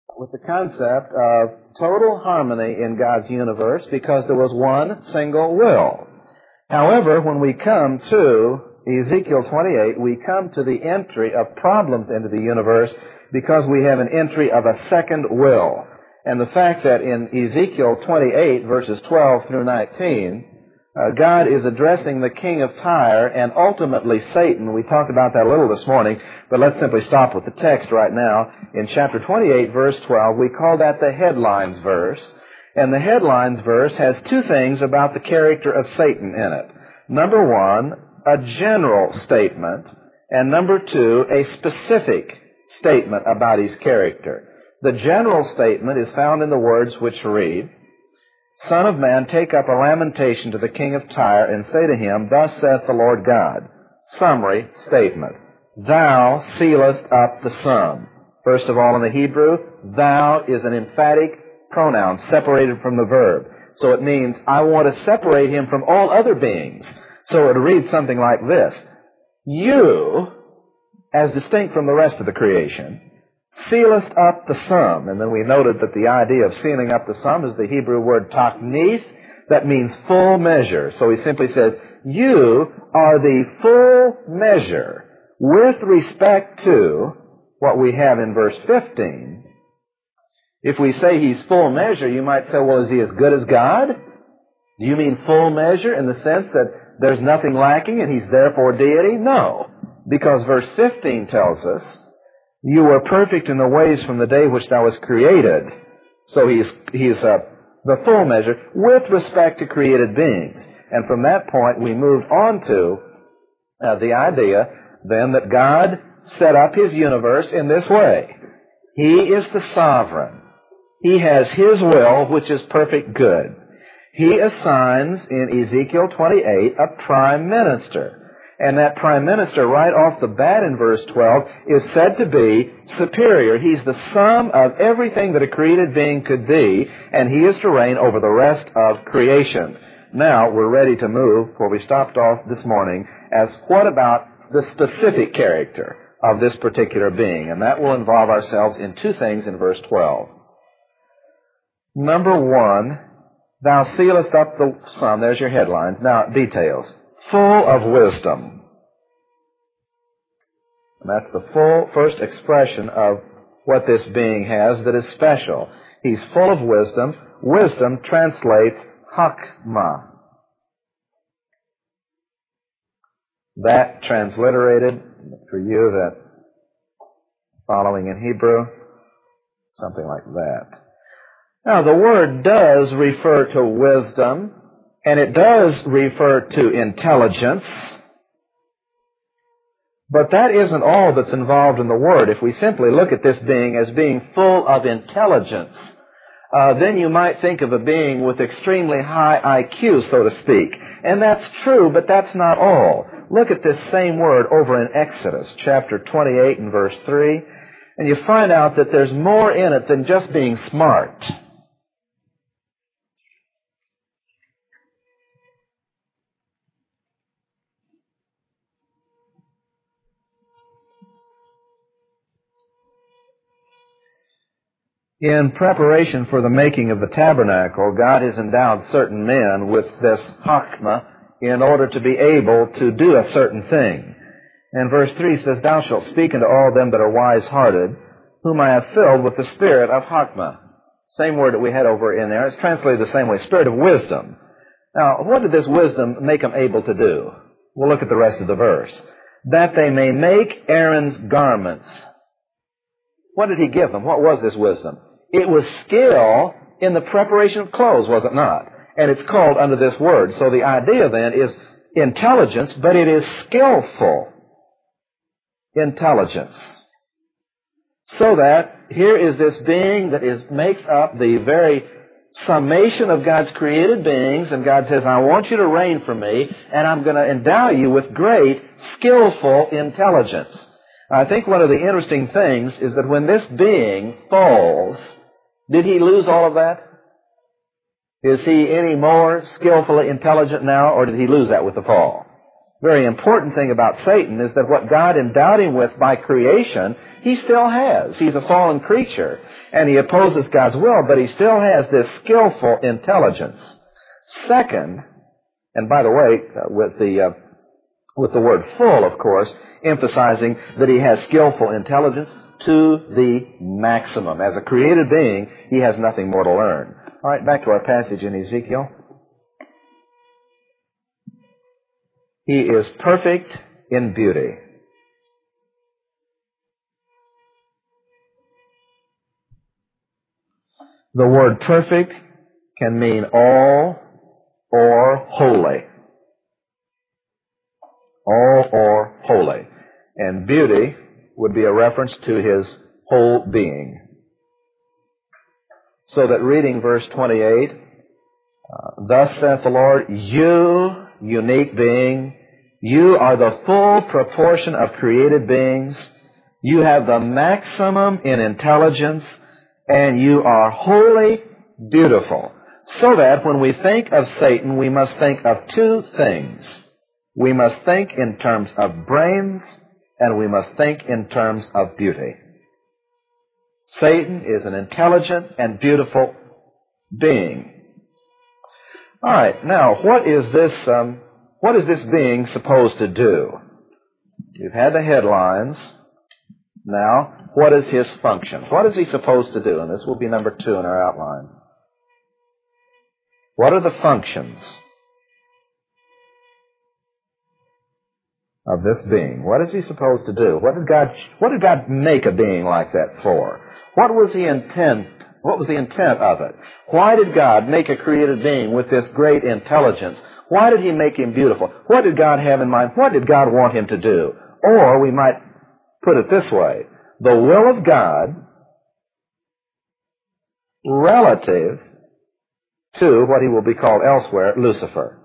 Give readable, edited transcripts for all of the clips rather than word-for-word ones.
with the concept of total harmony in God's universe because there was one single will. However, when we come to Ezekiel 28, we come to the entry of problems into the universe because we have an entry of a second will. And the fact that in Ezekiel 28, verses 12 through 19, God is addressing the king of Tyre and ultimately Satan. We talked about that a little this morning, but let's simply stop with the text right now. In chapter 28, verse 12, we call that the headlines verse. And the headlines verse has two things about the character of Satan in it. Number one, a general statement, and number two, a specific statement about his character. The general statement is found in the words which read, Son of man, take up a lamentation to the king of Tyre, and say to him, Thus saith the Lord God. Summary statement. Thou sealest up the sum. First of all, in the Hebrew, thou is an emphatic pronoun separated from the verb. So it means I want to separate him from all other beings. So it would read something like this. You, as distinct from the rest of the creation, sealest up the sum. And then we noted that the idea of sealing up the sum is the Hebrew word taknith. That means full measure. So he simply says, you are the full measure with respect to what we have in verse 15. If we say he's full measure, you might say, well, is he as good as God? Do you mean full measure in the sense that there's nothing lacking and he's therefore deity? No. Because verse 15 tells us, you were perfect in the ways from the day which thou was created. So he's the full measure with respect to created beings. And from that point, we moved on to the idea then that God set up his universe in this way. He is the sovereign. He has his will, which is perfect good. He assigns in Ezekiel 28 a prime minister. And that prime minister, right off the bat in verse 12, is said to be superior. He's the sum of everything that a created being could be, and he is to reign over the rest of creation. Now, we're ready to move where we stopped off this morning as what about the specific character of this particular being? And that will involve ourselves in two things in verse 12. Number one, thou sealest up the sum. There's your headlines. Now, details. Full of wisdom. And that's the full first expression of what this being has that is special. He's full of wisdom. Wisdom translates hakma. That transliterated for you, that following in Hebrew, something like that. Now, the word does refer to wisdom, and it does refer to intelligence, but that isn't all that's involved in the word. If we simply look at this being as being full of intelligence, then you might think of a being with extremely high IQ, so to speak. And that's true, but that's not all. Look at this same word over in Exodus, chapter 28 and verse 3, and you find out that there's more in it than just being smart. In preparation for the making of the tabernacle, God has endowed certain men with this hakma in order to be able to do a certain thing. And verse 3 says, Thou shalt speak unto all them that are wise-hearted, whom I have filled with the spirit of hakma. Same word that we had over in there. It's translated the same way, spirit of wisdom. Now, what did this wisdom make them able to do? We'll look at the rest of the verse. That they may make Aaron's garments. What did he give them? What was this wisdom? It was skill in the preparation of clothes, was it not? And it's called under this word. So the idea then is intelligence, but it is skillful intelligence. So that here is this being that makes up the very summation of God's created beings, and God says, I want you to reign for me, and I'm going to endow you with great, skillful intelligence. I think one of the interesting things is that when this being falls, did he lose all of that? Is he any more skillfully intelligent now, or did he lose that with the fall? very important thing about Satan is that what God endowed him with by creation, he still has. He's a fallen creature, and he opposes God's will, but he still has this skillful intelligence. Second, and by the way, with the word full, of course, emphasizing that he has skillful intelligence to the maximum. As a created being, he has nothing more to learn. All right, back to our passage in Ezekiel. He is perfect in beauty. The word perfect can mean all or wholly. All or wholly. And beauty would be a reference to his whole being. So that reading verse 28, thus saith the Lord, you, unique being, you are the full proportion of created beings. You have the maximum in intelligence, and you are wholly beautiful. So that when we think of Satan, we must think of two things. We must think in terms of brains, and we must think in terms of beauty. Satan is an intelligent and beautiful being. All right, now what is this being supposed to do? You've had the headlines. Now, what is his function? What is he supposed to do? And this will be number 2 in our outline. What are the functions of this being? What is he supposed to do? What did God make a being like that for? What was the intent of it? Why did God make a created being with this great intelligence? Why did he make him beautiful? What did God have in mind? What did God want him to do? Or we might put it this way, the will of God relative to what he will be called elsewhere, Lucifer.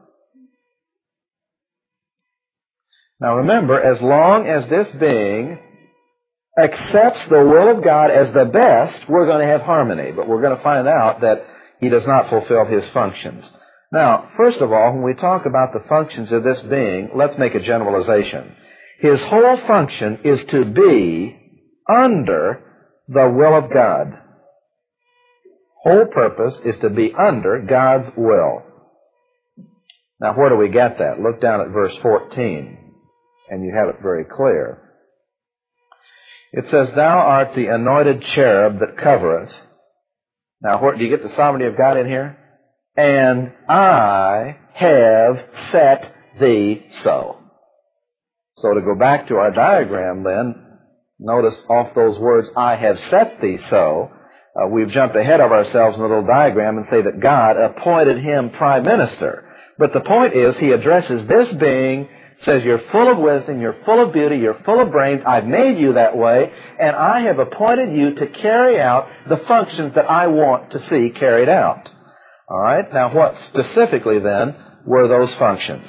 Now remember, as long as this being accepts the will of God as the best, we're going to have harmony. But we're going to find out that he does not fulfill his functions. Now, first of all, when we talk about the functions of this being, let's make a generalization. His whole function is to be under the will of God. Whole purpose is to be under God's will. Now, where do we get that? Look down at verse 14, and you have it very clear. It says, thou art the anointed cherub that covereth. Now, do you get the sovereignty of God in here? And I have set thee so. So to go back to our diagram then, notice off those words, I have set thee so, we've jumped ahead of ourselves in the little diagram and say that God appointed him prime minister. But the point is, he addresses this being, says, you're full of wisdom, you're full of beauty, you're full of brains, I've made you that way, and I have appointed you to carry out the functions that I want to see carried out. All right? Now, what specifically, then, were those functions?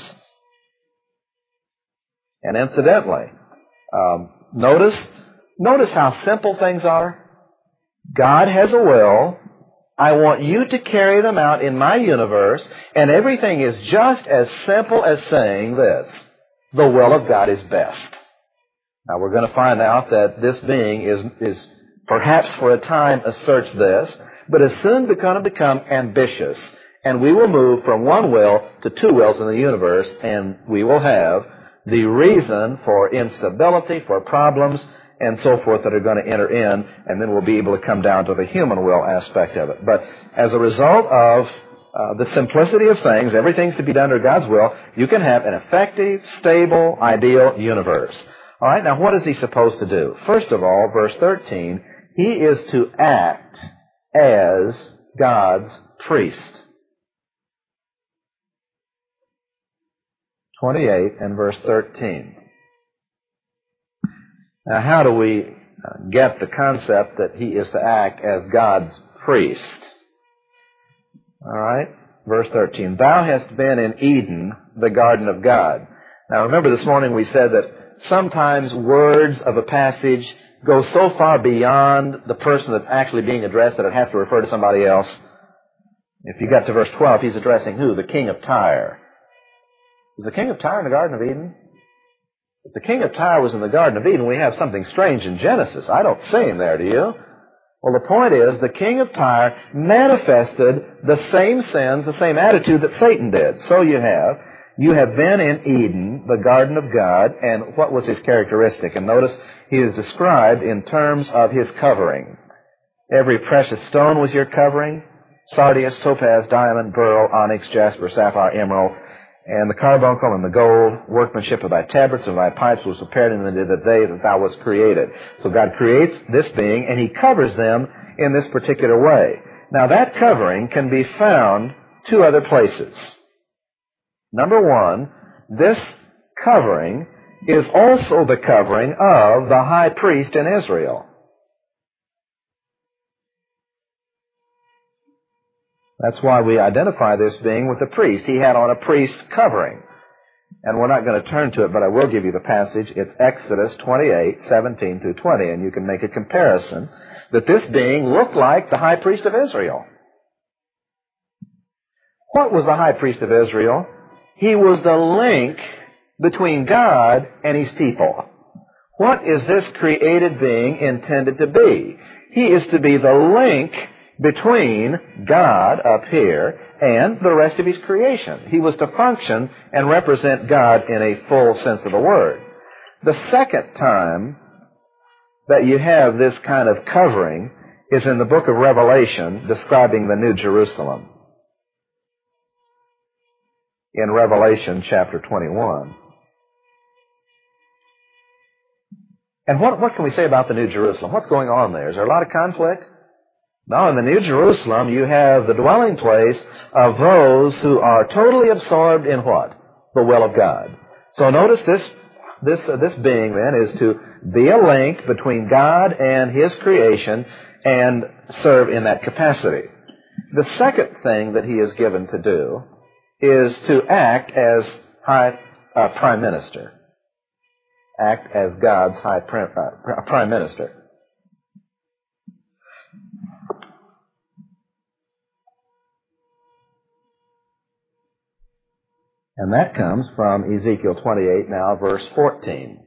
And incidentally, notice how simple things are. God has a will. I want you to carry them out in my universe, and everything is just as simple as saying this. The will of God is best. Now, we're going to find out that this being is perhaps for a time asserts this, but is soon going to become ambitious. And we will move from one will to two wills in the universe, and we will have the reason for instability, for problems, and so forth that are going to enter in, and then we'll be able to come down to the human will aspect of it. But as a result of the simplicity of things, everything's to be done under God's will, you can have an effective, stable, ideal universe. All right, now what is he supposed to do? First of all, verse 13, he is to act as God's priest. 28 and verse 13. Now, how do we get the concept that he is to act as God's priest? All right, verse 13. Thou hast been in Eden, the garden of God. Now, remember this morning we said that sometimes words of a passage go so far beyond the person that's actually being addressed that it has to refer to somebody else. If you got to verse 12, he's addressing who? The king of Tyre. Was the king of Tyre in the Garden of Eden? If the king of Tyre was in the Garden of Eden, we have something strange in Genesis. I don't see him there, do you? Well, the point is, the king of Tyre manifested the same sins, the same attitude that Satan did. So you have been in Eden, the garden of God, and what was his characteristic? And notice he is described in terms of his covering. Every precious stone was your covering: sardius, topaz, diamond, beryl, onyx, jasper, sapphire, emerald, and the carbuncle and the gold, workmanship of thy tabrets and thy pipes was prepared in the day that thou wast created. So God creates this being, and he covers them in this particular way. Now that covering can be found two other places. Number one, this covering is also the covering of the high priest in Israel. That's why we identify this being with the priest. He had on a priest's covering. And we're not going to turn to it, but I will give you the passage. It's Exodus 28, 17 through 20, and you can make a comparison that this being looked like the high priest of Israel. What was the high priest of Israel? He was the link between God and his people. What is this created being intended to be? He is to be the link between God up here and the rest of his creation. He was to function and represent God in a full sense of the word. The second time that you have this kind of covering is in the book of Revelation, describing the New Jerusalem. In Revelation chapter 21. And what can we say about the New Jerusalem? What's going on there? Is there a lot of conflict? No, in the New Jerusalem, you have the dwelling place of those who are totally absorbed in what? The will of God. So notice this being then is to be a link between God and his creation and serve in that capacity. The second thing that he is given to do is to act as prime minister. Act as God's prime minister. And that comes from Ezekiel 28, now verse 14.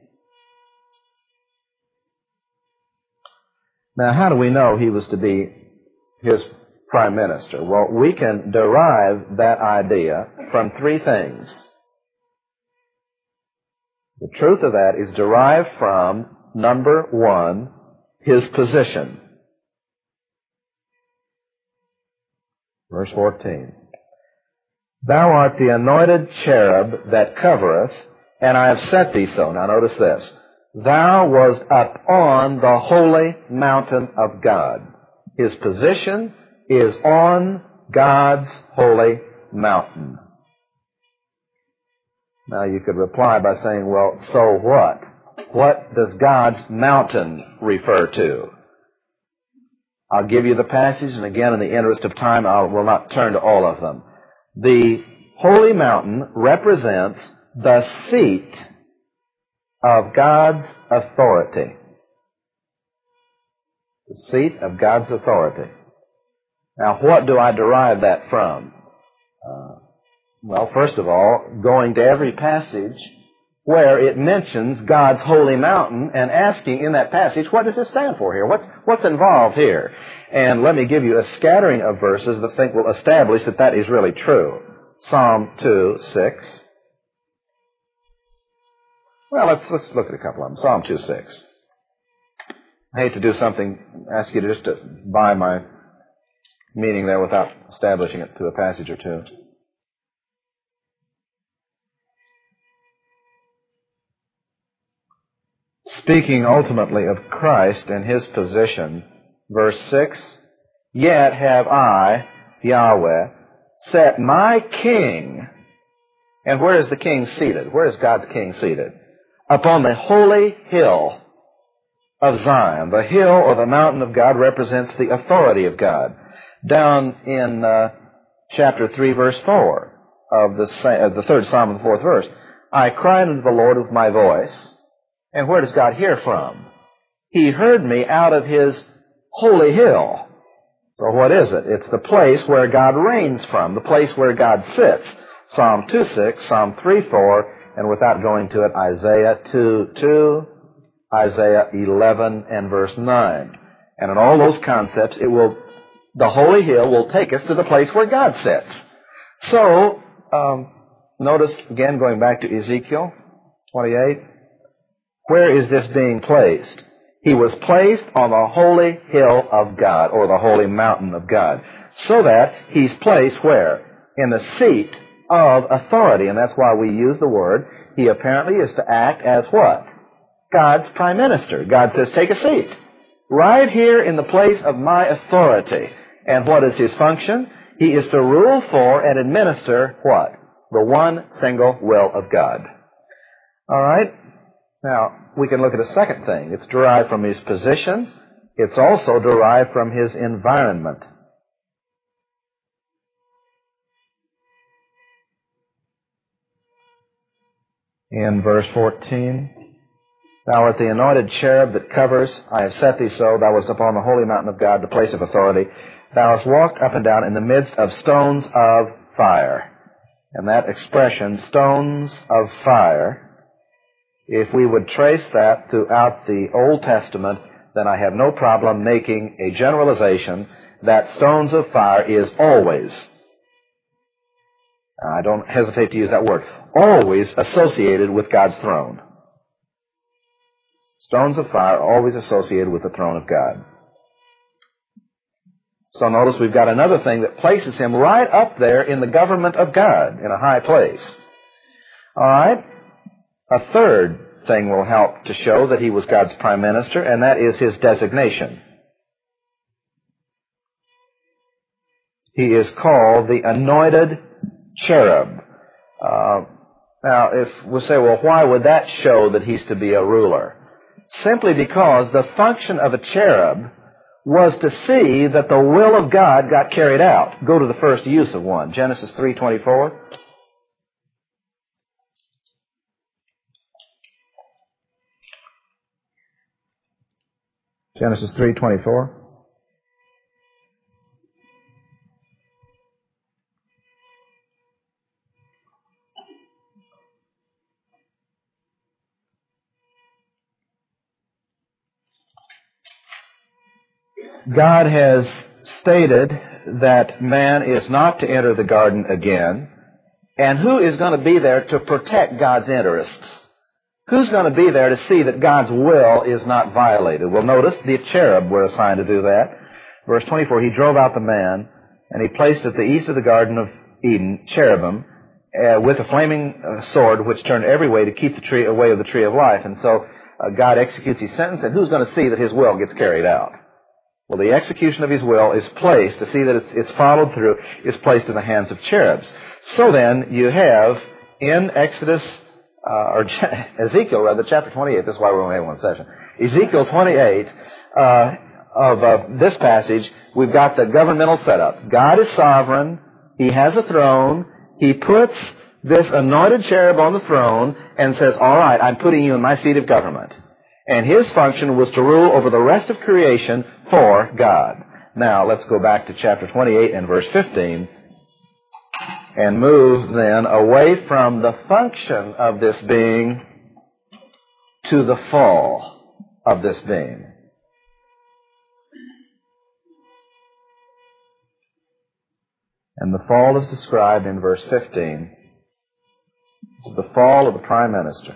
Now, how do we know he was to be his prime minister? Well, we can derive that idea from three things. The truth of that is derived from, number one, his position. Verse 14. Thou art the anointed cherub that covereth, and I have set thee so. Now notice this. Thou was up on the holy mountain of God. His position is on God's holy mountain. Now you could reply by saying, well, so what? What does God's mountain refer to? I'll give you the passage, and again, in the interest of time, I will not turn to all of them. The holy mountain represents the seat of God's authority. The seat of God's authority. Now, what do I derive that from? Well, first of all, going to every passage where it mentions God's holy mountain and asking in that passage, what does it stand for here? What's involved here? And let me give you a scattering of verses that I think will establish that that is really true. Psalm 2:6. Well, let's look at a couple of them. Psalm 2:6. I hate to do something, ask you just to buy my meaning there without establishing it through a passage or two. Speaking ultimately of Christ and his position, verse 6, yet have I, Yahweh, set my king, and where is the king seated? Where is God's king seated? Upon the holy hill of Zion. The hill or the mountain of God represents the authority of God. Down in chapter 3, verse 4 of the third Psalm of the fourth verse, I cried unto the Lord with my voice. And where does God hear from? He heard me out of his holy hill. So what is it? It's the place where God reigns from, the place where God sits. Psalm 2:6, Psalm 3:4, and without going to it, Isaiah 2:2, Isaiah 11 and verse 9. And in all those concepts, the holy hill will take us to the place where God sits. So, notice again, going back to Ezekiel 28, where is this being placed? He was placed on the holy hill of God, or the holy mountain of God, so that he's placed where? In the seat of authority, and that's why we use the word. He apparently is to act as what? God's prime minister. God says, take a seat right here in the place of my authority. And what is his function? He is to rule for and administer what? The one single will of God. All right? Now, we can look at a second thing. It's derived from his position. It's also derived from his environment. In verse 14, thou art the anointed cherub that covers. I have set thee so. Thou wast upon the holy mountain of God, the place of authority. Thou hast walked up and down in the midst of stones of fire. And that expression, stones of fire, if we would trace that throughout the Old Testament, then I have no problem making a generalization that stones of fire is always, I don't hesitate to use that word, always associated with God's throne. Stones of fire are always associated with the throne of God. So notice we've got another thing that places him right up there in the government of God, in a high place. All right? A third thing will help to show that he was God's prime minister, and that is his designation. He is called the anointed cherub. Now, if we say, well, why would that show that he's to be a ruler? Simply because the function of a cherub was to see that the will of God got carried out. Go to the first use of one, Genesis 3:24. Genesis 3:24. God has stated that man is not to enter the garden again. And who is going to be there to protect God's interests? Who's going to be there to see that God's will is not violated? Well, notice the cherub were assigned to do that. Verse 24, he drove out the man, and he placed at the east of the Garden of Eden cherubim with a flaming sword which turned every way to keep the tree away of the tree of life. And so God executes his sentence, and who's going to see that his will gets carried out? Well, the execution of his will is placed, to see that it's followed through, is placed in the hands of cherubs. So then, you have in Ezekiel, chapter 28, that's why we only have one session. Ezekiel 28, of this passage, we've got the governmental setup. God is sovereign. He has a throne. He puts this anointed cherub on the throne and says, all right, I'm putting you in my seat of government. And his function was to rule over the rest of creation for God. Now, let's go back to chapter 28 and verse 15 and move then away from the function of this being to the fall of this being. And the fall is described in verse 15. It's the fall of the prime minister.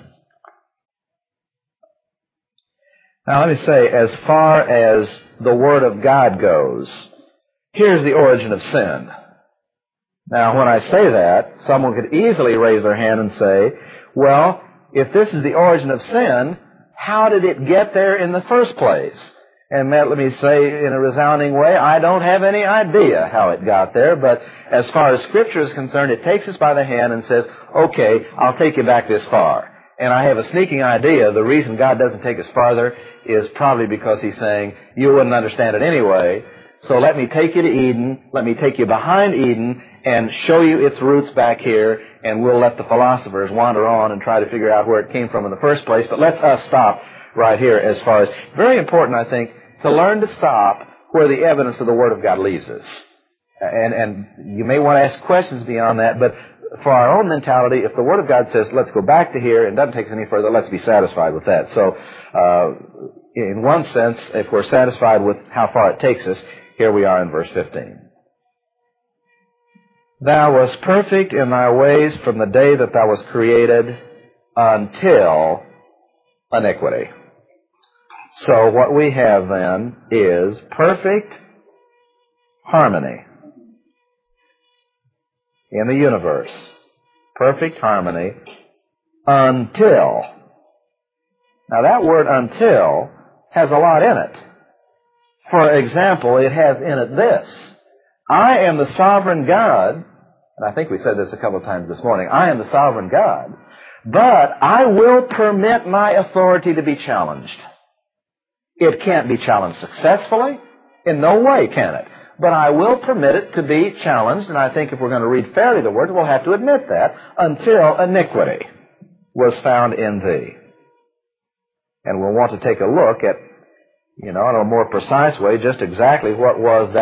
Now, let me say, as far as the Word of God goes, here's the origin of sin. Now, when I say that, someone could easily raise their hand and say, well, if this is the origin of sin, how did it get there in the first place? And let me say in a resounding way, I don't have any idea how it got there, but as far as Scripture is concerned, it takes us by the hand and says, okay, I'll take you back this far. And I have a sneaking idea the reason God doesn't take us farther is probably because He's saying, you wouldn't understand it anyway, so let me take you to Eden, let me take you behind Eden, and show you its roots back here, and we'll let the philosophers wander on and try to figure out where it came from in the first place, but let's us stop right here as far as, very important, I think, to learn to stop where the evidence of the Word of God leaves us. And you may want to ask questions beyond that, but for our own mentality, if the Word of God says, let's go back to here, and doesn't take us any further, let's be satisfied with that. So, in one sense, if we're satisfied with how far it takes us, here we are in verse 15. Thou wast perfect in thy ways from the day that thou wast created until iniquity. So what we have then is perfect harmony in the universe. Perfect harmony until. Now that word until has a lot in it. For example, it has in it this. I am the sovereign God, and I think we said this a couple of times this morning. I am the sovereign God, but I will permit my authority to be challenged. It can't be challenged successfully. In no way can it. But I will permit it to be challenged, and I think if we're going to read fairly the words, we'll have to admit that, until iniquity was found in thee. And we'll want to take a look at, in a more precise way, just exactly what was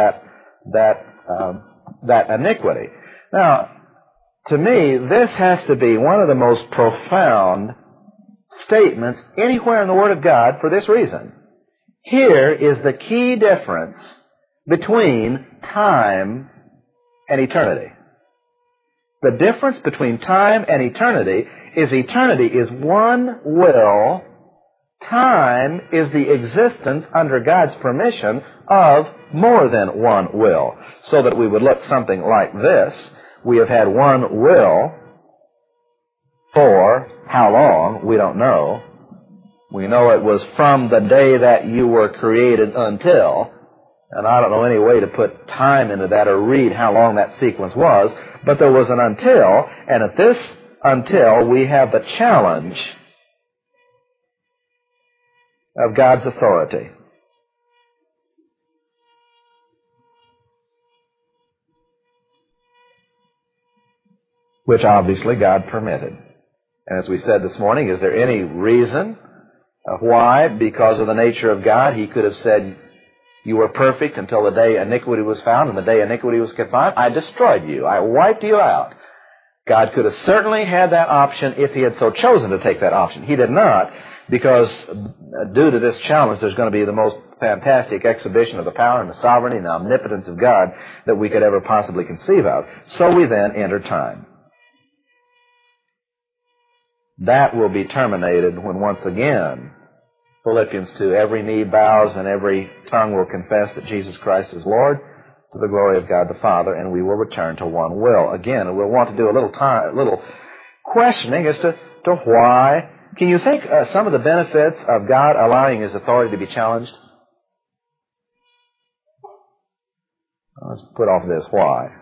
that iniquity. Now, to me, this has to be one of the most profound statements anywhere in the Word of God for this reason. Here is the key difference between time and eternity. The difference between time and eternity is one will. Time is the existence under God's permission of more than one will. So that we would look something like this. We have had one will for how long? We don't know. We know it was from the day that you were created until, and I don't know any way to put time into that or read how long that sequence was, but there was an until, and at this until we have the challenge of God's authority. Which obviously God permitted. And as we said this morning, is there any reason why, because of the nature of God, He could have said, you were perfect until the day iniquity was found, and the day iniquity was confined, I destroyed you. I wiped you out. God could have certainly had that option if He had so chosen to take that option. He did not, because due to this challenge, there's going to be the most fantastic exhibition of the power and the sovereignty and the omnipotence of God that we could ever possibly conceive of. So we then enter time. That will be terminated when once again, Philippians 2, every knee bows and every tongue will confess that Jesus Christ is Lord to the glory of God the Father, and we will return to one will. Again, we'll want to do a little questioning as to why. Can you think some of the benefits of God allowing His authority to be challenged? Let's put off this why.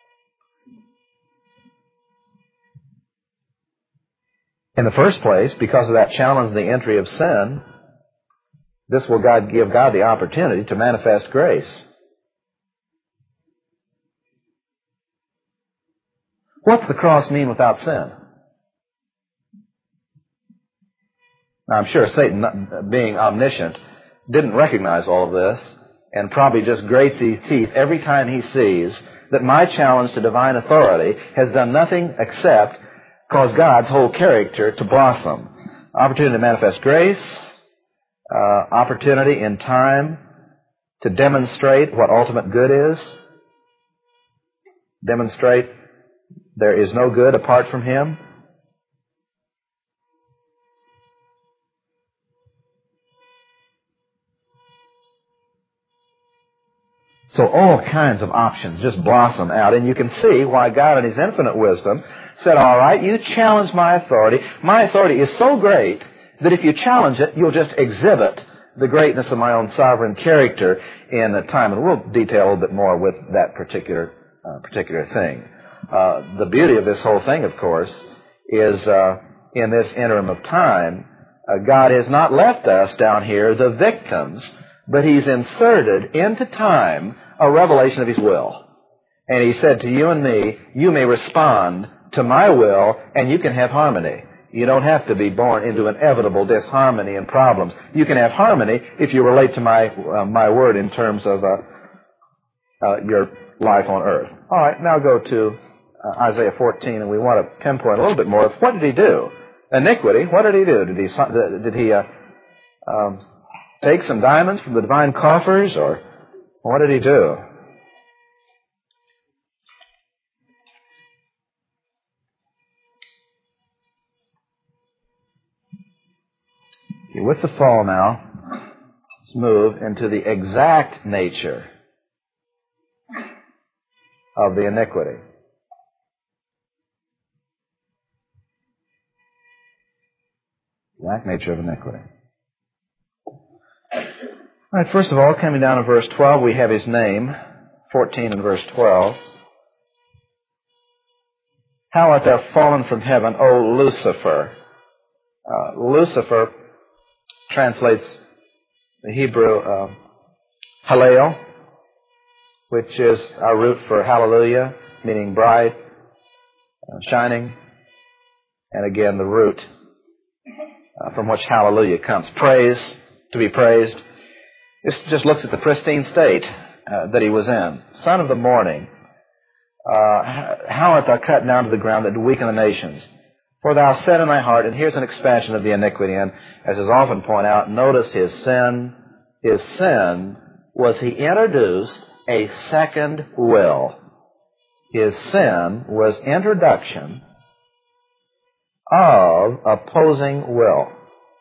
In the first place, because of that challenge, the entry of sin, this will give God the opportunity to manifest grace. What's the cross mean without sin? Now, I'm sure Satan, being omniscient, didn't recognize all of this and probably just grates his teeth every time he sees that my challenge to divine authority has done nothing except cause God's whole character to blossom. Opportunity to manifest grace, opportunity in time to demonstrate what ultimate good is, demonstrate there is no good apart from Him. So all kinds of options just blossom out, and you can see why God in His infinite wisdom said, all right, you challenge my authority. My authority is so great that if you challenge it, you'll just exhibit the greatness of my own sovereign character in a time. And we'll detail a little bit more with that particular thing. The beauty of this whole thing, of course, is in this interim of time, God has not left us down here the victims, but He's inserted into time a revelation of His will. And He said to you and me, you may respond to my will, and you can have harmony. You don't have to be born into inevitable disharmony and problems. You can have harmony if you relate to my word in terms of your life on earth. All right, now go to Isaiah 14, and we want to pinpoint a little bit more of what did he do? Iniquity, what did he do? Did he take some diamonds from the divine coffers, or what did he do? Okay, with the fall now, let's move into the exact nature of the iniquity. Exact nature of iniquity. All right, first of all, coming down to verse 12, we have his name, 14 and verse 12. How art thou fallen from heaven, O Lucifer? Lucifer translates the Hebrew Hallel, which is our root for hallelujah, meaning bright, shining, and again the root from which hallelujah comes. Praise, to be praised. This just looks at the pristine state that he was in. Son of the morning, how art thou cut down to the ground that do weaken the nations? For thou said in thy heart, and here's an expansion of the iniquity, and as is often pointed out, notice his sin. His sin was he introduced a second will. His sin was introduction of opposing will.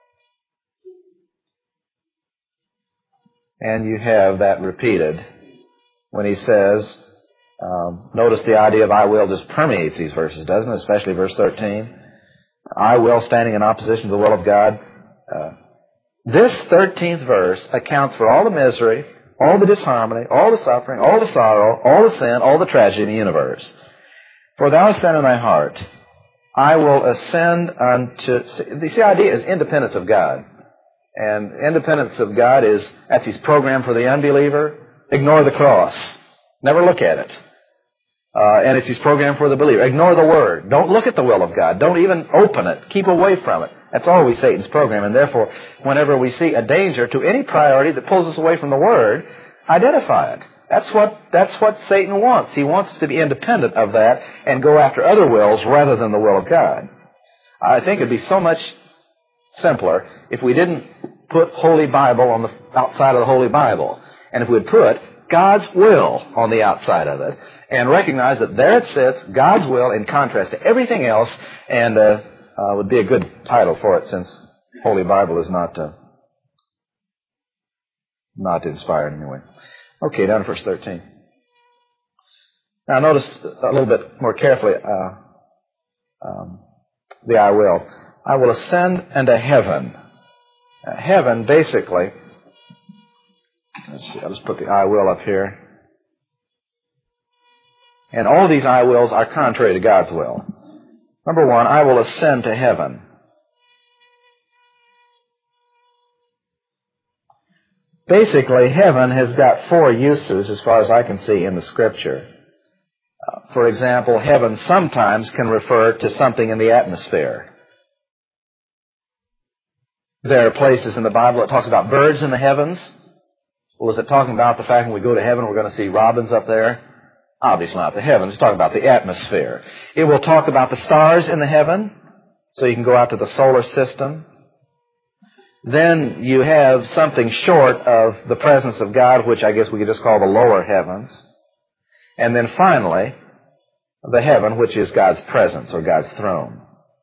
And you have that repeated when he says, notice the idea of I will just permeates these verses, doesn't it? Especially verse 13. I will standing in opposition to the will of God. This 13th verse accounts for all the misery, all the disharmony, all the suffering, all the sorrow, all the sin, all the tragedy in the universe. For thou hast said in thy heart, I will ascend unto... The idea is independence of God. And independence of God is, that's his program for the unbeliever. Ignore the cross. Never look at it. And it's his program for the believer. Ignore the Word. Don't look at the will of God. Don't even open it. Keep away from it. That's always Satan's program. And therefore, whenever we see a danger to any priority that pulls us away from the Word, identify it. That's what Satan wants. He wants us to be independent of that and go after other wills rather than the will of God. I think it'd be so much simpler if we didn't put Holy Bible on the outside of the Holy Bible. And if we'd put God's will on the outside of it and recognize that there it sits, God's will in contrast to everything else, and would be a good title for it since Holy Bible is not inspired anyway. Okay, down to verse 13. Now notice a little bit more carefully the I will. I will ascend unto heaven. Heaven, basically, let's see, I'll just put the I will up here. And all these I wills are contrary to God's will. Number one, I will ascend to heaven. Basically, heaven has got four uses as far as I can see in the Scripture. For example, heaven sometimes can refer to something in the atmosphere. There are places in the Bible that talks about birds in the heavens. Well, is it talking about the fact when we go to heaven we're going to see robins up there? Obviously not the heavens. It's talking about the atmosphere. It will talk about the stars in the heaven, so you can go out to the solar system. Then you have something short of the presence of God, which I guess we could just call the lower heavens. And then finally, the heaven, which is God's presence or God's throne.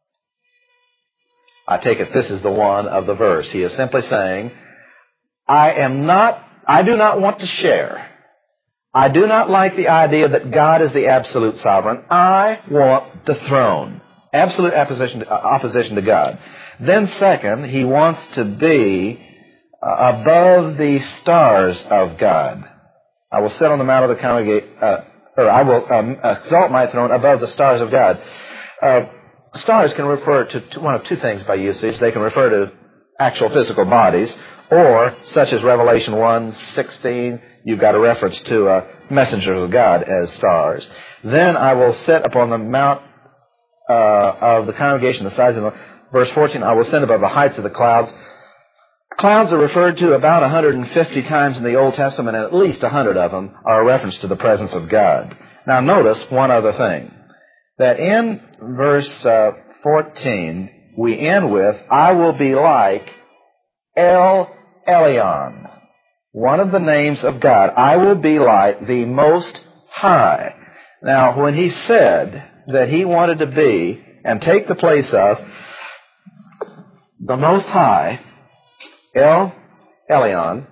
I take it this is the one of the verse. He is simply saying, I do not want to share. I do not like the idea that God is the absolute sovereign. I want the throne. Absolute opposition to God. Then second, he wants to be above the stars of God. I will sit on the mount of the congregation, or I will exalt my throne above the stars of God. Stars can refer to one of two things by usage. They can refer to actual physical bodies, or, such as Revelation 1:16, you've got a reference to messengers of God as stars. Then I will sit upon the mount of the congregation, the sides of the... Verse 14, I will ascend above the heights of the clouds. Clouds are referred to about 150 times in the Old Testament, and at least 100 of them are a reference to the presence of God. Now notice one other thing. that in verse 14, we end with, I will be like El Elyon, one of the names of God. I will be like the Most High. Now, when he said that he wanted to be and take the place of the Most High, El Elyon,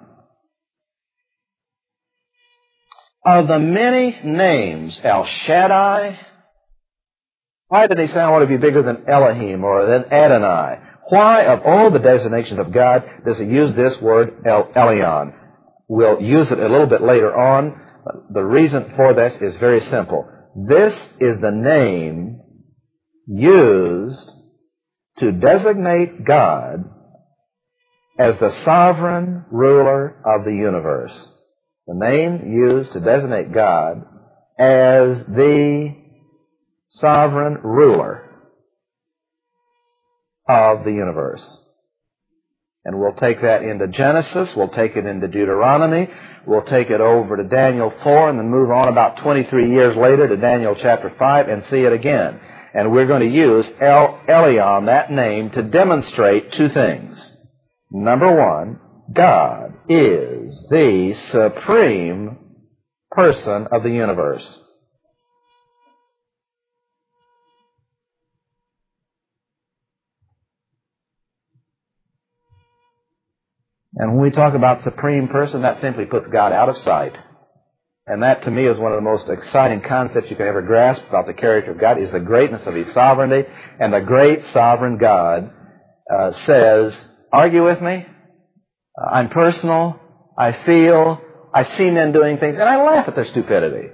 of the many names, El Shaddai, why did he say I want to be bigger than Elohim or than Adonai? Why, of all the designations of God, does he use this word El Elyon? We'll use it a little bit later on. The reason for this is very simple. This is the name used to designate God as the sovereign ruler of the universe. The name used to designate God as the sovereign ruler of the universe. And we'll take that into Genesis, we'll take it into Deuteronomy, we'll take it over to Daniel 4, and then move on about 23 years later to Daniel chapter 5 and see it again. And we're going to use El Elyon, that name, to demonstrate two things. Number one, God is the supreme person of the universe. And when we talk about supreme person, that simply puts God out of sight. And that, to me, is one of the most exciting concepts you can ever grasp about the character of God, is the greatness of His sovereignty. And the great sovereign God says, argue with me? I'm personal. I feel. I see men doing things. And I laugh at their stupidity.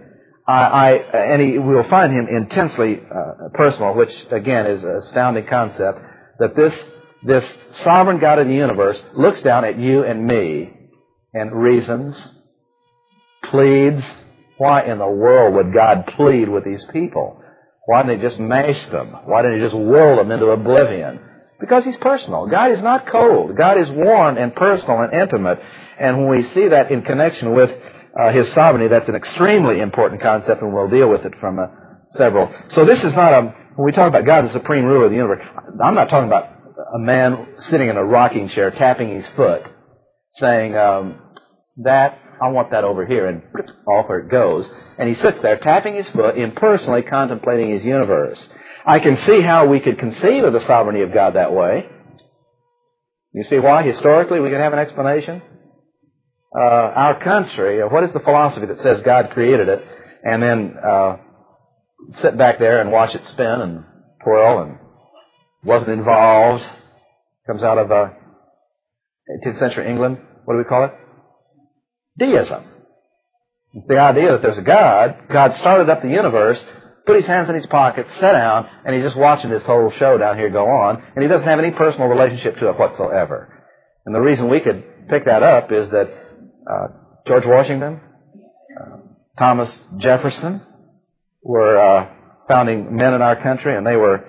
We'll find Him intensely personal, which, again, is an astounding concept, that this sovereign God of the universe looks down at you and me and reasons, pleads. Why in the world would God plead with these people? Why didn't He just mash them? Why didn't He just whirl them into oblivion? Because He's personal. God is not cold. God is warm and personal and intimate. And when we see that in connection with His sovereignty, that's an extremely important concept, and we'll deal with it from several. So this is not when we talk about God as the supreme ruler of the universe, I'm not talking about a man sitting in a rocking chair tapping his foot saying, that, I want that over here, and off it goes. And he sits there tapping his foot, impersonally contemplating His universe. I can see how we could conceive of the sovereignty of God that way. You see why? Historically, we can have an explanation. Our country, what is the philosophy that says God created it, and then sit back there and watch it spin and twirl and wasn't involved? Comes out of 18th century England. What do we call it? Deism. It's the idea that there's a God. God started up the universe, put His hands in His pockets, sat down, and He's just watching this whole show down here go on, and He doesn't have any personal relationship to it whatsoever. And the reason we could pick that up is that George Washington, Thomas Jefferson were founding men in our country, and they were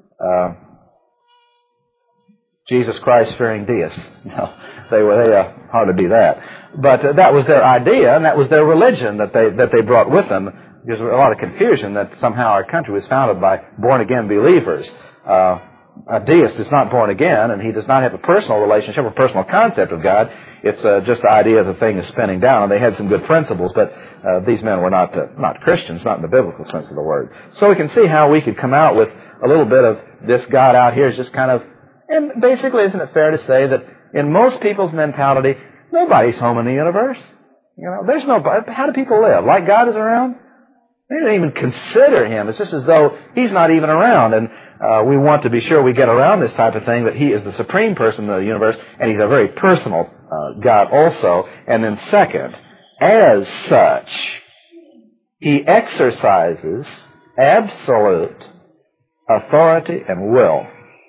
Jesus Christ-fearing deists. No, they hardly be that. But that was their idea, and that was their religion that they brought with them. There's a lot of confusion that somehow our country was founded by born-again believers. A deist is not born again, and he does not have a personal relationship or personal concept of God. It's just the idea the thing is spinning down, and they had some good principles, but these men were not Christians, not in the biblical sense of the word. So we can see how we could come out with a little bit of this God out here is just kind of, and basically, isn't it fair to say that in most people's mentality, nobody's home in the universe? You know, there's nobody. How do people live? Like God is around? They didn't even consider Him. It's just as though He's not even around. And we want to be sure we get around this type of thing, that He is the supreme person of the universe, and He's a very personal God also. And then second, as such, He exercises absolute authority and will.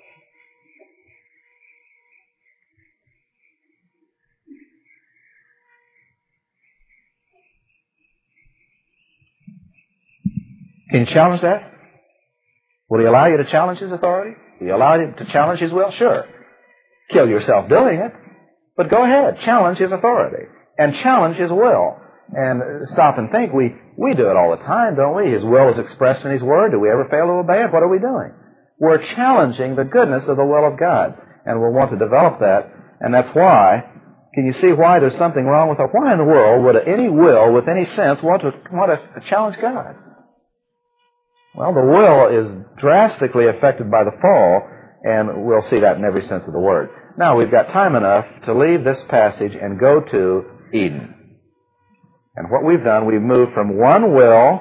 Can you challenge that? Will He allow you to challenge His authority? Will He allow you to challenge His will? Sure. Kill yourself doing it. But go ahead. Challenge His authority. And challenge His will. And stop and think, we do it all the time, don't we? His will is expressed in His Word. Do we ever fail to obey it? What are we doing? We're challenging the goodness of the will of God. And we'll want to develop that. And that's why, can you see why there's something wrong with it? Why in the world would any will, with any sense, want to challenge God? Well, the will is drastically affected by the fall, and we'll see that in every sense of the word. Now, we've got time enough to leave this passage and go to Eden. And what we've done, we've moved from one will,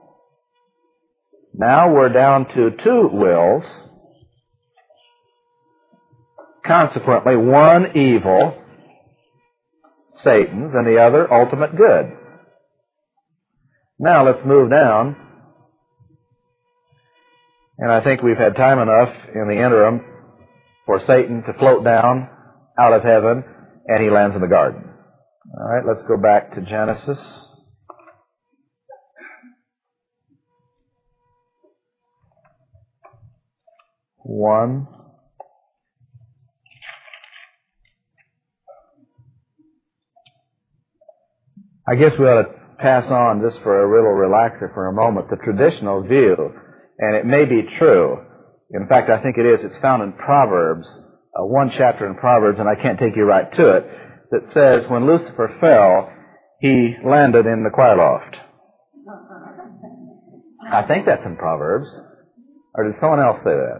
now we're down to two wills, consequently one evil, Satan's, and the other ultimate good. Now let's move down, and I think we've had time enough in the interim for Satan to float down out of heaven, and he lands in the garden. All right, let's go back to Genesis. One. I guess we ought to pass on, just for a little relaxer for a moment, the traditional view, and it may be true. In fact, I think it is. It's found in Proverbs, one chapter in Proverbs, and I can't take you right to it, that says when Lucifer fell, he landed in the choir loft. I think that's in Proverbs. Or did someone else say that?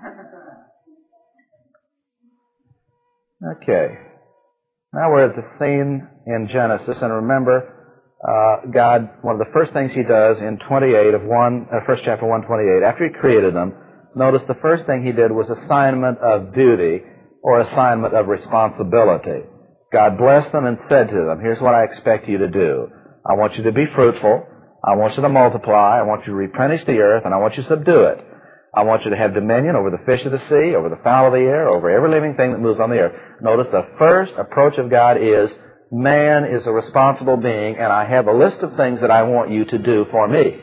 Okay. Now we're at the scene in Genesis, and remember, God, one of the first things He does in 28 of 1 chapter 128, after He created them, notice the first thing He did was assignment of duty or assignment of responsibility. God blessed them and said to them, here's what I expect you to do. I want you to be fruitful. I want you to multiply. I want you to replenish the earth, and I want you to subdue it. I want you to have dominion over the fish of the sea, over the fowl of the air, over every living thing that moves on the earth. Notice the first approach of God is, man is a responsible being, and I have a list of things that I want you to do for me.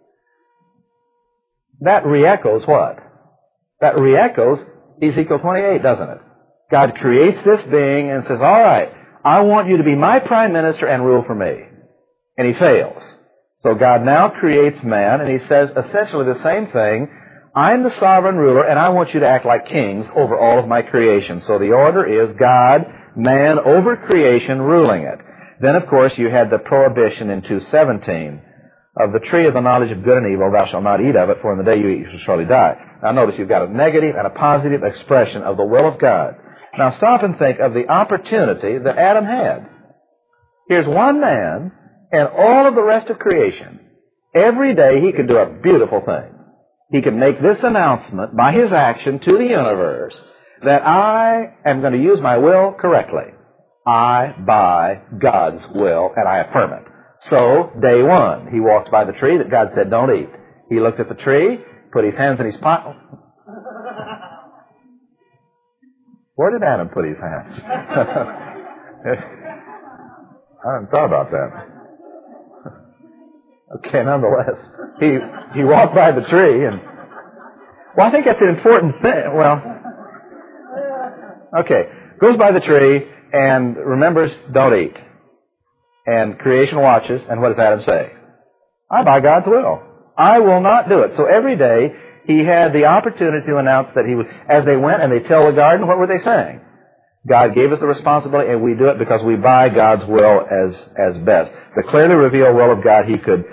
That re-echoes what? That re-echoes Ezekiel 28, doesn't it? God creates this being and says, all right, I want you to be my prime minister and rule for me. And He fails. So God now creates man, and He says essentially the same thing. I'm the sovereign ruler, and I want you to act like kings over all of my creation. So the order is God, man, over creation, ruling it. Then, of course, you had the prohibition in 2:17 of the tree of the knowledge of good and evil, thou shalt not eat of it, for in the day you eat you shall surely die. Now notice you've got a negative and a positive expression of the will of God. Now stop and think of the opportunity that Adam had. Here's one man and all of the rest of creation. Every day he could do a beautiful thing. He could make this announcement by his action to the universe that I am going to use my will correctly. I buy God's will, and I affirm it. So, day one, he walks by the tree that God said don't eat. He looked at the tree, put his hands in his pocket. Where did Adam put his hands? I hadn't thought about that. Okay, nonetheless, he walked by the tree, and well, I think that's an important thing. Well, okay, goes by the tree and remembers don't eat, and creation watches. And what does Adam say? I buy God's will. I will not do it. So every day he had the opportunity to announce that he was. As they went and they tilled the garden, what were they saying? God gave us the responsibility, and we do it because we buy God's will as best. The clearly revealed will of God he could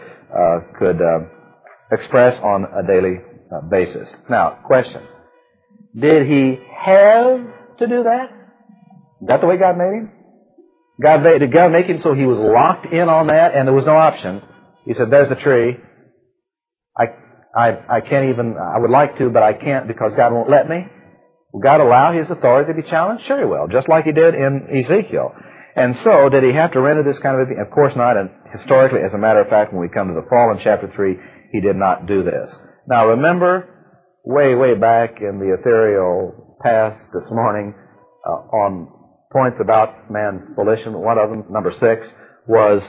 express on a daily basis. Now, question. Did he have to do that? Is that the way God made him? Did God make him so he was locked in on that and there was no option? He said, there's the tree. I can't even, I would like to, but I can't because God won't let me. Will God allow His authority to be challenged? Sure He will, just like He did in Ezekiel. And so, did He have to render this kind of a thing? Of course not, and historically, as a matter of fact, when we come to the fall in chapter 3, He did not do this. Now remember, way back in the ethereal past this morning, on points about man's volition, one of them, number 6, was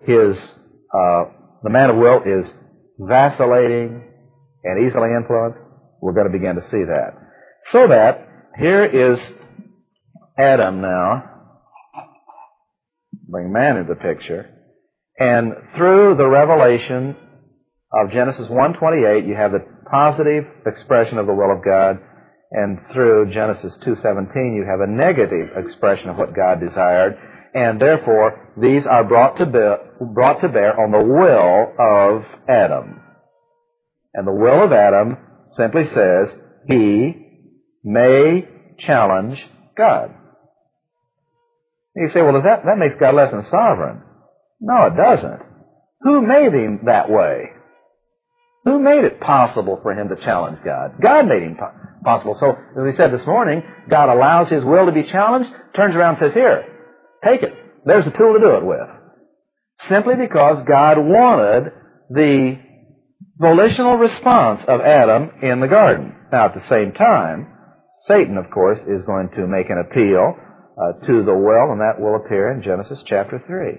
the man of will is vacillating and easily influenced. We're going to begin to see that. So that, here is Adam now. Bring man into the picture. And through the revelation of Genesis 1:28, you have the positive expression of the will of God, and through Genesis 2:17, you have a negative expression of what God desired, and therefore these are brought to bear on the will of Adam. And the will of Adam simply says he may challenge God. You say, well, that makes God less than sovereign? No, it doesn't. Who made him that way? Who made it possible for him to challenge God? God made him possible. So, as we said this morning, God allows his will to be challenged, turns around and says, here, take it. There's a tool to do it with. Simply because God wanted the volitional response of Adam in the garden. Now, at the same time, Satan, of course, is going to make an appeal to the will, and that will appear in Genesis chapter 3.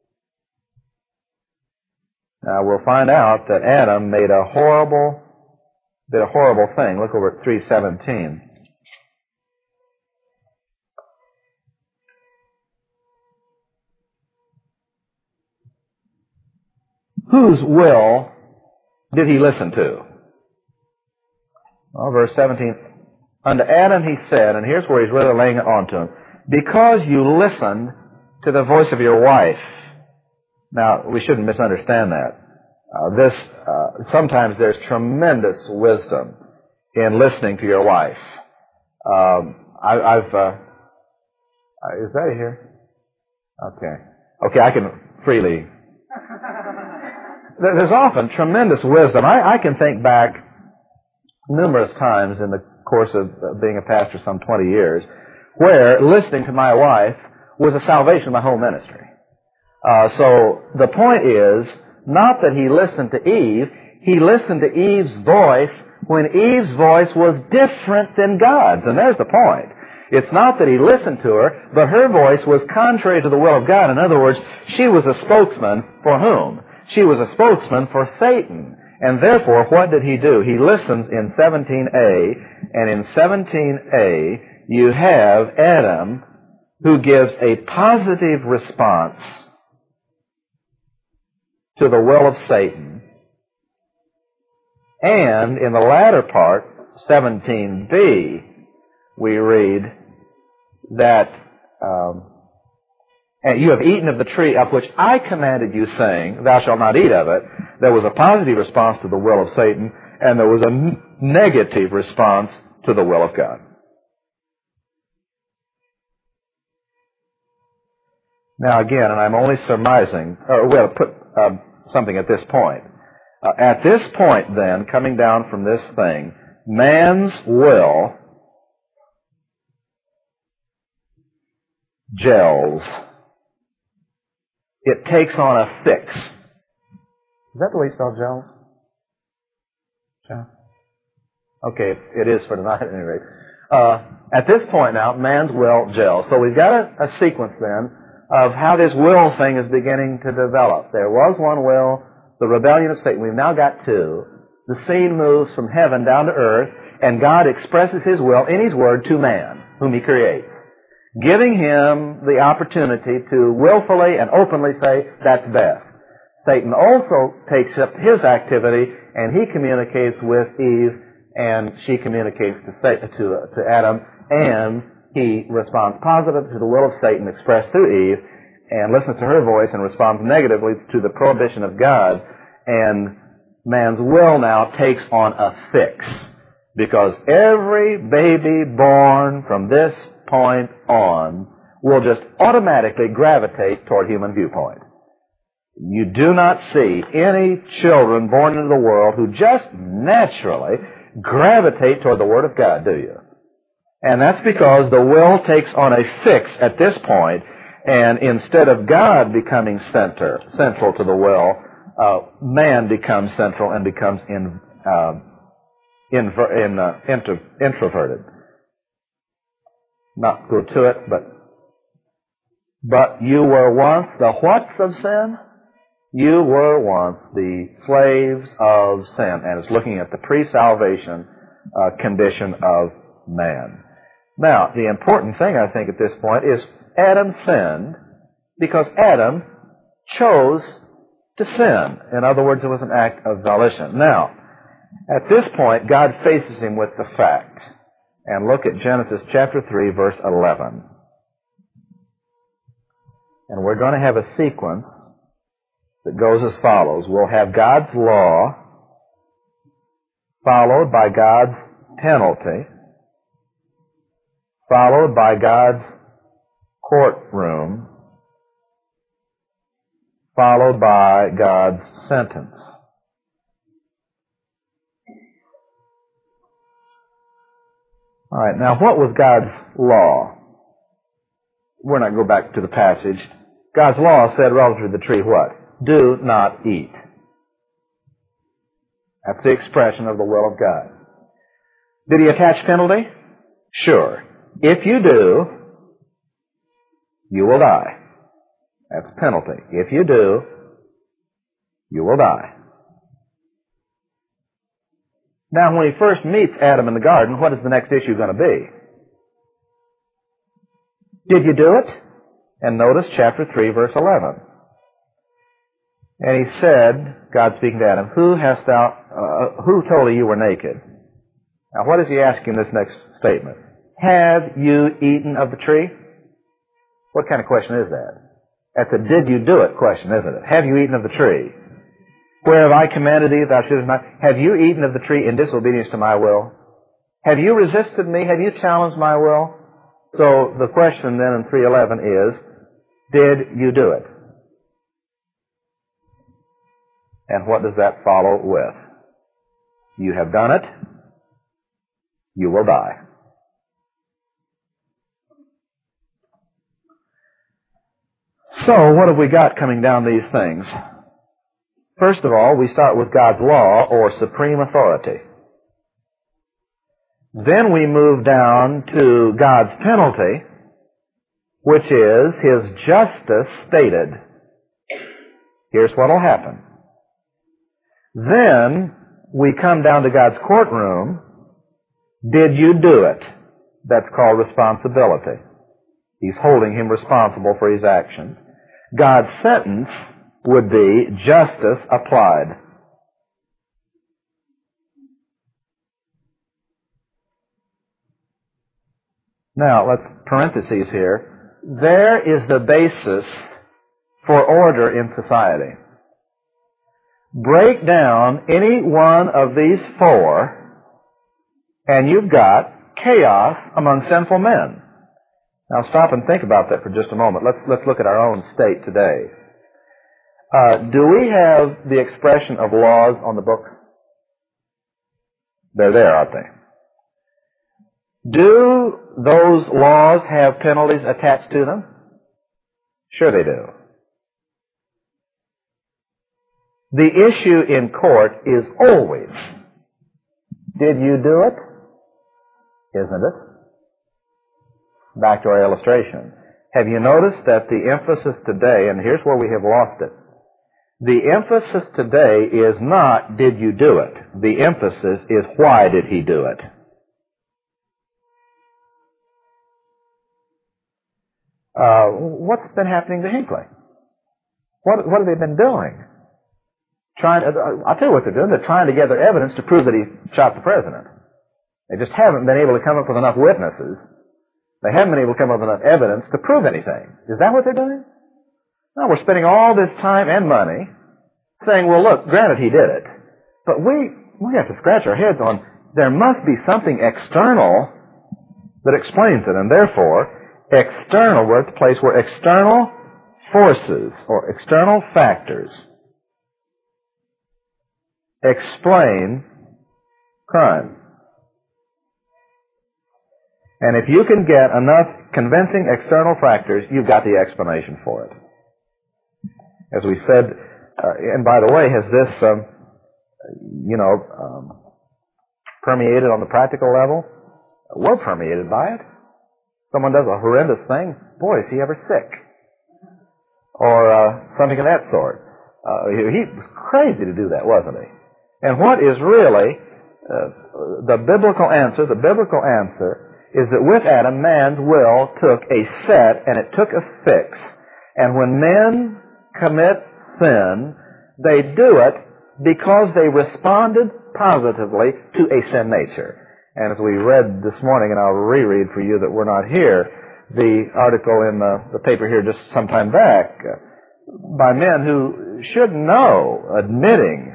Now, we'll find out that Adam did a horrible thing. Look over at 3:17. Whose will did he listen to? Well, verse 17. Unto Adam he said, and here's where he's really laying it on to him, because you listened to the voice of your wife. Now, we shouldn't misunderstand that. Sometimes there's tremendous wisdom in listening to your wife. Is that here? Okay, I can freely. There's often tremendous wisdom. I can think back numerous times in the course of being a pastor some 20 years where listening to my wife was a salvation of my whole ministry. So the point is not that he listened to Eve. He listened to Eve's voice when Eve's voice was different than God's. And there's the point. It's not that he listened to her, but her voice was contrary to the will of God. In other words, she was a spokesman for whom? She was a spokesman for Satan. And therefore, what did he do? He listens in 17a, and in 17a, you have Adam who gives a positive response to the will of Satan. And in the latter part, 17b, we read that and you have eaten of the tree of which I commanded you, saying, thou shalt not eat of it. There was a positive response to the will of Satan, and there was a negative response to the will of God. Now again, and I'm only surmising, we'll put something at this point. At this point then, coming down from this thing, man's will gels. It takes on a fix. Is that the way you spell gels? Yeah. Okay, it is for tonight at any rate. At this point now, man's will gels. So we've got a sequence then of how this will thing is beginning to develop. There was one will, the rebellion of Satan. We've now got two. The scene moves from heaven down to earth, and God expresses His will in His Word to man, whom He creates, giving him the opportunity to willfully and openly say, that's best. Satan also takes up his activity, and he communicates with Eve, and she communicates to Adam, and he responds positively to the will of Satan expressed through Eve, and listens to her voice and responds negatively to the prohibition of God, and man's will now takes on a fix. Because every baby born from this point on will just automatically gravitate toward human viewpoint. You do not see any children born into the world who just naturally gravitate toward the Word of God, do you? And that's because the will takes on a fix at this point, and instead of God becoming central to the will, man becomes central and becomes introverted. Not go to it, but you were once the whats of sin? You were once the slaves of sin. And it's looking at the pre-salvation condition of man. Now, the important thing, I think, at this point is Adam sinned because Adam chose to sin. In other words, it was an act of volition. Now, at this point, God faces him with the fact. And look at Genesis chapter 3, verse 11. And we're going to have a sequence that goes as follows. We'll have God's law followed by God's penalty, followed by God's courtroom, followed by God's sentence. All right, now what was God's law? We're not going to go back to the passage. God's law said relative to the tree what? Do not eat. That's the expression of the will of God. Did he attach penalty? Sure. If you do, you will die. That's penalty. If you do, you will die. Now, when he first meets Adam in the garden, what is the next issue going to be? Did you do it? And notice chapter 3, verse 11. And he said, God speaking to Adam, who told you you were naked? Now, what is he asking in this next statement? Have you eaten of the tree? What kind of question is that? That's a did you do it question, isn't it? Have you eaten of the tree? Where have I commanded thee, thou shouldest not? Have you eaten of the tree in disobedience to my will? Have you resisted me? Have you challenged my will? So the question then in 3:11 is, did you do it? And what does that follow with? You have done it, you will die. So, what have we got coming down these things? First of all, we start with God's law, or supreme authority. Then we move down to God's penalty, which is His justice stated. Here's what will happen. Then we come down to God's courtroom. Did you do it? That's called responsibility. He's holding him responsible for his actions. God's sentence would be justice applied. Now, let's parentheses here. There is the basis for order in society. Break down any one of these four, and you've got chaos among sinful men. Now stop and think about that for just a moment. Let's look at our own state today. Do we have the expression of laws on the books? They're there, aren't they? Do those laws have penalties attached to them? Sure they do. The issue in court is always, did you do it? Isn't it? Back to our illustration. Have you noticed that the emphasis today, and here's where we have lost it, the emphasis today is not, did you do it? The emphasis is, why did he do it? What's been happening to Hinckley? What have they been doing? I'll tell you what they're doing. They're trying to gather evidence to prove that he shot the president. They just haven't been able to come up with enough witnesses. They haven't been able to come up with enough evidence to prove anything. Is that what they're doing? No, we're spending all this time and money saying, well, look, granted he did it, but we have to scratch our heads on, there must be something external that explains it, and therefore, external, we're at the place where external forces or external factors explain crime. And if you can get enough convincing external factors, you've got the explanation for it. As we said, and by the way, has this, permeated on the practical level? We're permeated by it. Someone does a horrendous thing, boy, is he ever sick? Or something of that sort. He was crazy to do that, wasn't he? And what is really the biblical answer is that with Adam, man's will took a set and it took a fix. And when men commit sin, They do it because they responded positively to a sin nature. And as we read this morning, and I'll reread for you that we're not here, the article in the paper here just some time back, by men who should know, admitting,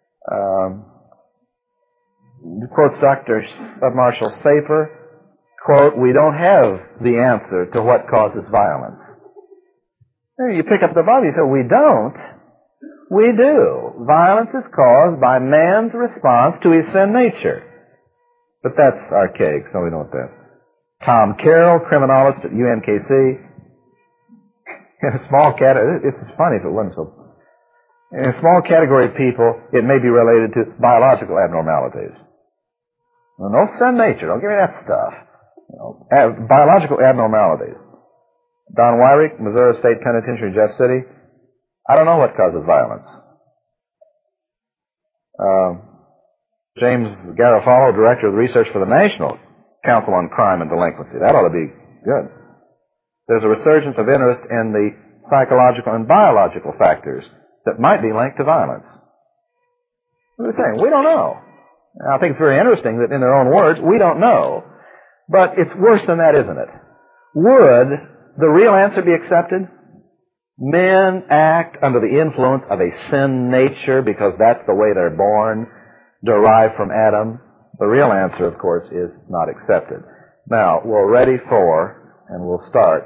quotes Dr. Marshall Safer, quote, "We don't have the answer to what causes violence." You pick up the Bible, you say, we don't. We do. Violence is caused by man's response to his sin nature. But that's archaic, so we don't want that. Tom Carroll, criminologist at UNKC, in a small category, it's funny if it wasn't so. In a small category of people, it may be related to biological abnormalities. Well, no sin nature, don't give me that stuff. Biological abnormalities. Don Wyrick, Missouri State Penitentiary, Jeff City. I don't know what causes violence. James Garofalo, Director of Research for the National Council on Crime and Delinquency. That ought to be good. There's a resurgence of interest in the psychological and biological factors that might be linked to violence. What are they saying? We don't know. I think it's very interesting that in their own words, we don't know. But it's worse than that, isn't it? Would the real answer be accepted? Men act under the influence of a sin nature because that's the way they're born, derived from Adam. The real answer, of course, is not accepted. Now, we're ready for, and we'll start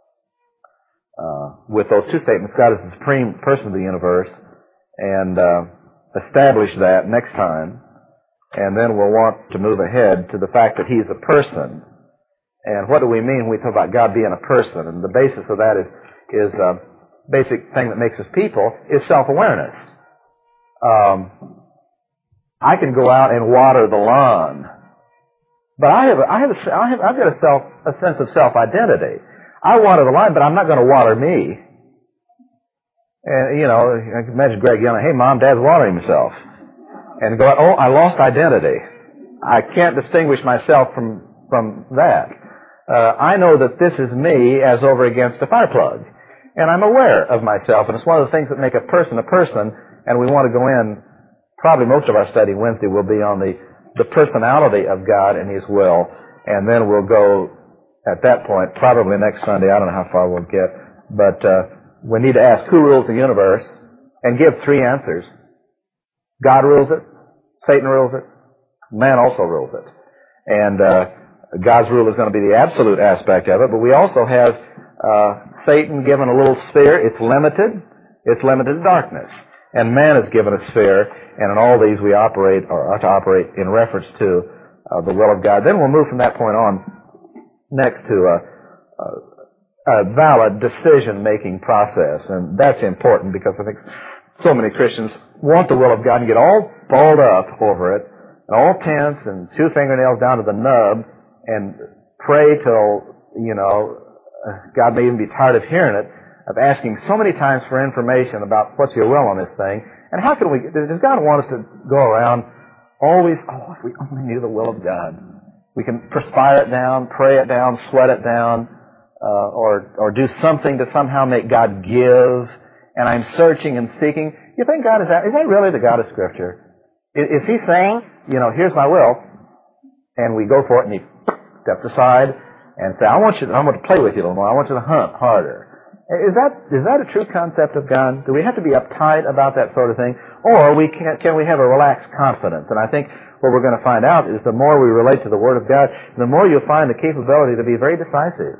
with those two statements. God is the supreme person of the universe, and establish that next time. And then we'll want to move ahead to the fact that He's a person. And what do we mean when we talk about God being a person? And the basis of that is basic thing that makes us people is self-awareness. I can go out and water the lawn, but I've got a sense of self-identity. I water the lawn, but I'm not going to water me. And I can imagine Greg yelling, "Hey, Mom, Dad's watering himself," and go, "Oh, I lost identity. I can't distinguish myself from that. I know that this is me as over against a fire plug." And I'm aware of myself, and it's one of the things that make a person, and we want to go in, probably most of our study Wednesday will be on the personality of God and His will, and then we'll go, at that point, probably next Sunday, I don't know how far we'll get, but we need to ask who rules the universe, and give three answers. God rules it, Satan rules it, man also rules it. And God's rule is going to be the absolute aspect of it, but we also have Satan given a little sphere. It's limited to darkness. And man is given a sphere, and in all these we operate, or are to operate, in reference to the will of God. Then we'll move from that point on next to a valid decision-making process. And that's important because I think so many Christians want the will of God and get all balled up over it, and all tense and chew fingernails down to the nub, and pray till, God may even be tired of hearing it, of asking so many times for information about what's your will on this thing. And how can does God want us to go around always, if we only knew the will of God. We can perspire it down, pray it down, sweat it down, or do something to somehow make God give, and I'm searching and seeking. You think God is that really the God of Scripture? Is He saying, here's my will, and we go for it, and He steps aside and say, I want to play with you a little more. I want you to hunt harder. Is that a true concept of God? Do we have to be uptight about that sort of thing? Or can we have a relaxed confidence? And I think what we're going to find out is the more we relate to the Word of God, the more you'll find the capability to be very decisive.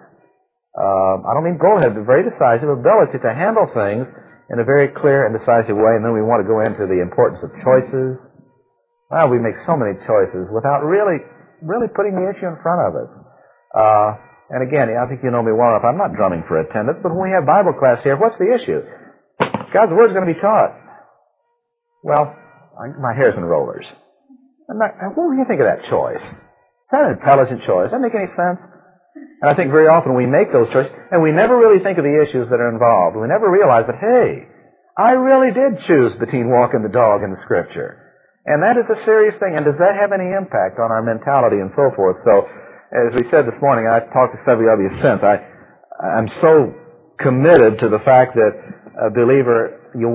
I don't mean bullhead, but very decisive ability to handle things in a very clear and decisive way. And then we want to go into the importance of choices. Well, we make so many choices without really putting the issue in front of us. And again, I think you know me well enough. I'm not drumming for attendance, but when we have Bible class here, what's the issue? God's Word's going to be taught. Well, my hair's in rollers. What do you think of that choice? Is that an intelligent choice? Does that make any sense? And I think very often we make those choices, and we never really think of the issues that are involved. We never realize that, hey, I really did choose between walking the dog and the Scripture. And that is a serious thing. And does that have any impact on our mentality and so forth? So, as we said this morning, I've talked to several of you since, I'm so committed to the fact that a believer, you want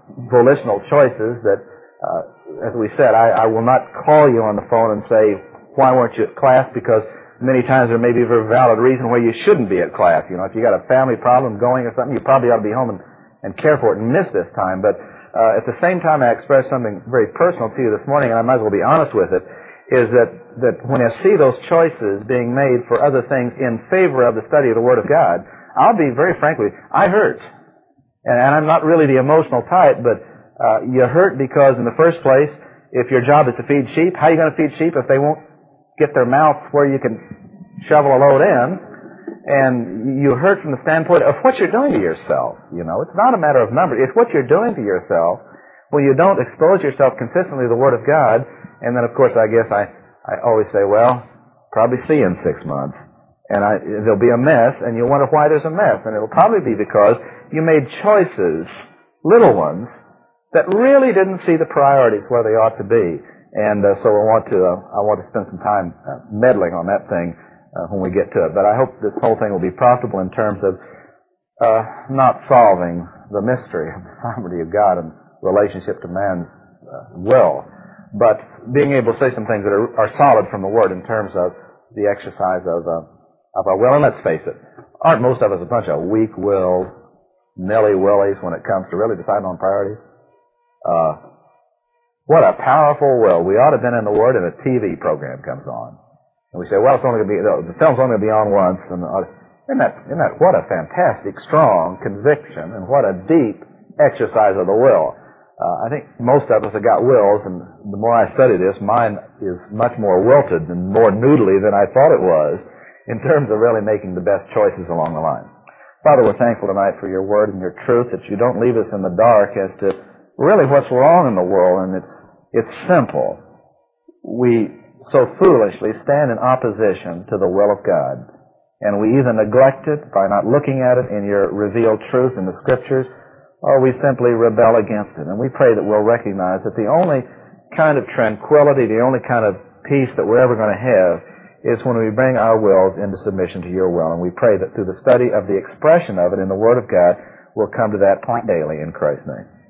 volitional choices that, as we said, I will not call you on the phone and say, why weren't you at class? Because many times there may be a very valid reason why you shouldn't be at class. You know, if you got a family problem going or something, you probably ought to be home and care for it and miss this time. But at the same time, I express something very personal to you this morning, and I might as well be honest with it, is that when I see those choices being made for other things in favor of the study of the Word of God, I'll be very frank with you, I hurt. And I'm not really the emotional type, but you hurt because, in the first place, if your job is to feed sheep, how are you going to feed sheep if they won't get their mouth where you can shovel a load in? And you hurt from the standpoint of what you're doing to yourself. You know, it's not a matter of numbers. It's what you're doing to yourself when you don't expose yourself consistently to the Word of God. And then, of course, I guess I always say, well, probably see you in 6 months. And there'll be a mess, and you'll wonder why there's a mess. And it'll probably be because you made choices, little ones, that really didn't see the priorities where they ought to be. And so I want to spend some time meddling on that thing when we get to it. But I hope this whole thing will be profitable in terms of not solving the mystery of the sovereignty of God and relationship to man's will, but being able to say some things that are solid from the Word in terms of the exercise of our will. And let's face it, aren't most of us a bunch of weak-willed, nilly-willies when it comes to really deciding on priorities? What a powerful will. We ought to have been in the Word, and a TV program comes on. And we say, well, it's only going to be, the film's only going to be on once. And isn't that what a fantastic, strong conviction, and what a deep exercise of the will. I think most of us have got wills, and the more I study this, mine is much more wilted and more noodly than I thought it was in terms of really making the best choices along the line. Father, we're thankful tonight for your Word and your truth, that you don't leave us in the dark as to really what's wrong in the world, and it's simple. We so foolishly stand in opposition to the will of God, and we either neglect it by not looking at it in your revealed truth in the Scriptures, or we simply rebel against it. And we pray that we'll recognize that the only kind of tranquility, the only kind of peace that we're ever going to have is when we bring our wills into submission to your will. And we pray that through the study of the expression of it in the Word of God, we'll come to that point daily in Christ's name.